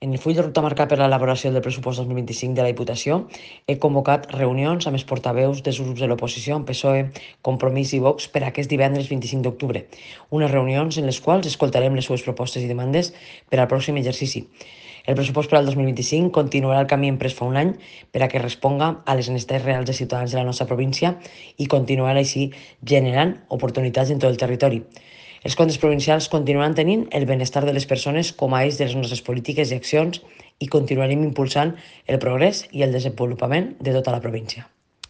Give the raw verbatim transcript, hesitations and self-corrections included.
En el full de ruta marcat per l'elaboració del pressupost dos mil vint-i-cinc de la Diputació, he convocat reunions amb els portaveus dels grups de l'oposició, amb P S O E, Compromís i Vox, per aquest divendres vint-i-cinc d'octubre. Unes reunions en les quals escoltarem les seves propostes i demandes per al pròxim exercici. El pressupost per al dos mil vint-i-cinc continuarà el camí emprès fa un any per a que responga a les necessitats reals de ciutadans de la nostra província i continuarà així generant oportunitats en tot el territori. Els comptes provincials continuaran tenint el benestar de les persones com a eix de les nostres polítiques i accions i continuarem impulsant el progrés i el desenvolupament de tota la província.